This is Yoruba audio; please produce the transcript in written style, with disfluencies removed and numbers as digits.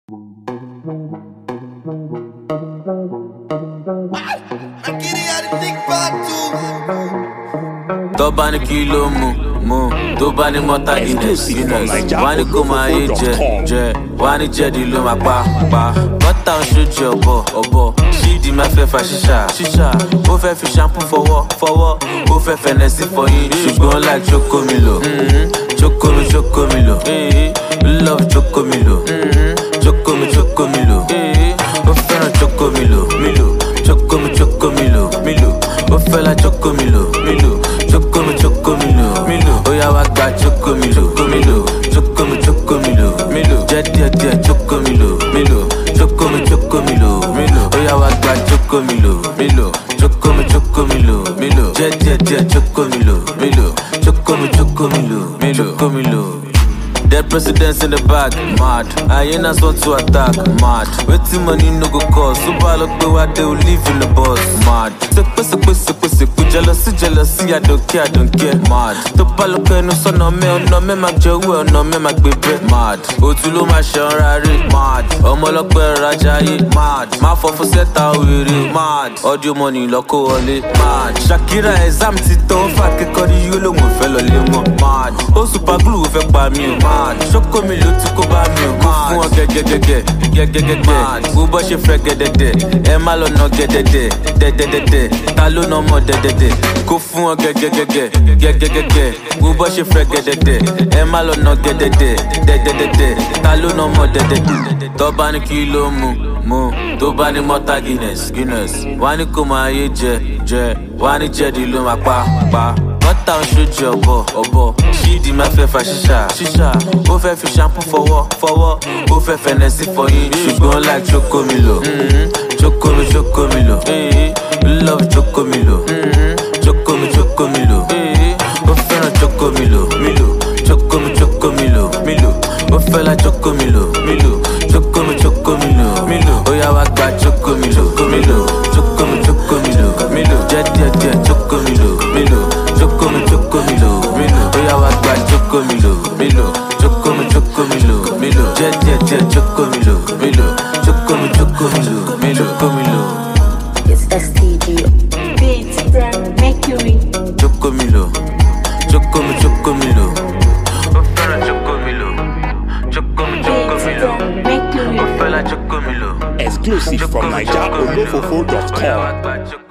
Tó bá ní kí ló mú, tó bá ní mọ́tà Guinness, wá ní kó máa yé jẹ, wá ní jẹ̀dí ló máa pa. Bọ́tà ń ṣojú ọ̀bọ, ṣídìí máa fẹ́ fa ṣíṣà, ó fẹ́ fi shampoo fọwọ́, ó fẹ́ fẹnẹsí fọyín, ṣùgbọ́n like Chocomilo, Chocomilo, love Chocomilo, Chocomilo, ó fẹ́ràn Chocomilo, Chocomilo, ó fẹ́ la Chocomilo, Chocomilo, ó yá wá gba Chocomilo, jẹ́ díẹ̀ Chocomilo, ó yá wá gba Chocomilo, jẹ́ díẹ̀ Chocomilo. Dead presidents in the back, mad. Hyenas want to attack, mad. Waiting money no go cost. Super look the way they will live in the bus, mad. Jealousy, I don't care, mad. To look no son no me mag jowe, no me mag bebe, mad. Otulo ma shanrari, mad. Omolokwe rajayi, mad. Ma for seta wiri, mad. Audio money loko wole, mad. Shakira exam ti ton fa ke kori yolo mo fe lo le mo, mad. O super glue fe pa mi, mad. Chocomilo tí kò bá mi ò kó fún ọ gẹ́gẹ́gẹ́ mad. Bó bọ́ ṣe fẹ́ gẹ́dẹ́dẹ́, ẹ má lọ nà gẹ́dẹ́dẹ́, ta ló nà mọ́ dẹ́dẹ́dẹ́. Kó fún ọ gẹ́gẹ́gẹ́, bó bọ́ ṣe fẹ́ gẹ́dẹ́dẹ́, ẹ má lọ nà gẹ́dẹ́dẹ́, ta ló nà mọ́ dẹ́dẹ́dẹ́. Tó bá ní kí ló mú, tó bá ní mọ́tà Guinness, wá ní kó máa yé jẹ, wá ní jẹ̀dí ló máa pa. Bọ́tà ń ṣojú ọ̀bọ, ṣídìí máa fẹ́ fa ṣíṣà, ó fẹ́ fi shampoo fọwọ́, ó fẹ́ fẹnẹsí fọyín, ṣùgbọ́n like Chocomilo, Chocomilo, love Chocomilo, Chocomilo, ó fẹ́ràn Chocomilo, Chocomilo, ó fẹ́ la Chocomilo, Chocomilo, ó yá wá gba Chocomilo, jẹ́ díẹ̀ Chocomilo, ó yá wá gba Chocomilo, jẹ́ díẹ̀ Chocomilo. It's STG. Beats from Mercury. Chocomilo. Ó fẹ́ràn Chocomilo, Mercury. ó fẹ́ la Chocomilo. Exclusive from NigerOlofofo.com.